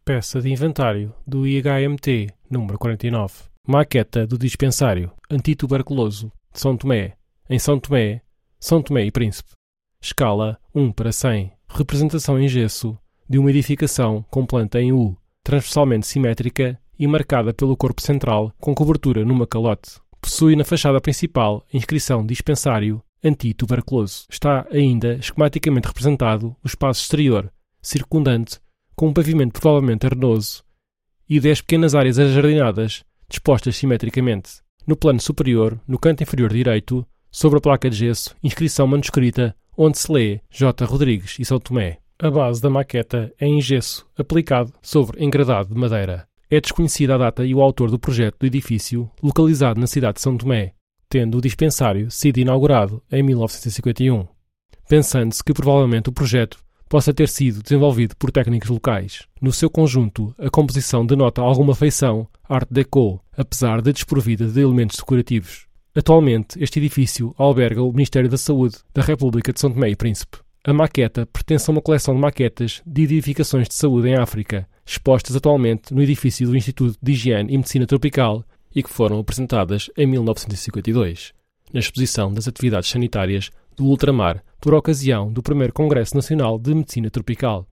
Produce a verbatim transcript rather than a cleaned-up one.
Peça de inventário do I H M T número quarenta e nove. Maqueta do dispensário antituberculoso de São Tomé, em São Tomé, São Tomé e Príncipe. Escala um para cem. Representação em gesso de uma edificação com planta em U, transversalmente simétrica e marcada pelo corpo central com cobertura numa calote. Possui na fachada principal a inscrição dispensário antituberculoso. Está ainda esquematicamente representado o espaço exterior, circundante, com um pavimento provavelmente arenoso e dez pequenas áreas ajardinadas, dispostas simetricamente. No plano superior, no canto inferior direito, sobre a placa de gesso, inscrição manuscrita, onde se lê J. Rodrigues e São Tomé. A base da maqueta é em gesso, aplicado sobre engradado de madeira. É desconhecida a data e o autor do projeto do edifício, localizado na cidade de São Tomé, tendo o dispensário sido inaugurado em mil novecentos e cinquenta e um. Pensando-se que provavelmente o projeto possa ter sido desenvolvido por técnicos locais. No seu conjunto, a composição denota alguma feição Art Deco, apesar de desprovida de elementos decorativos. Atualmente, este edifício alberga o Ministério da Saúde da República de São Tomé e Príncipe. A maqueta pertence a uma coleção de maquetas de edificações de saúde em África, expostas atualmente no edifício do Instituto de Higiene e Medicina Tropical e que foram apresentadas em mil novecentos e cinquenta e dois, na exposição das atividades sanitárias do ultramar, por ocasião do primeiro Congresso Nacional de Medicina Tropical.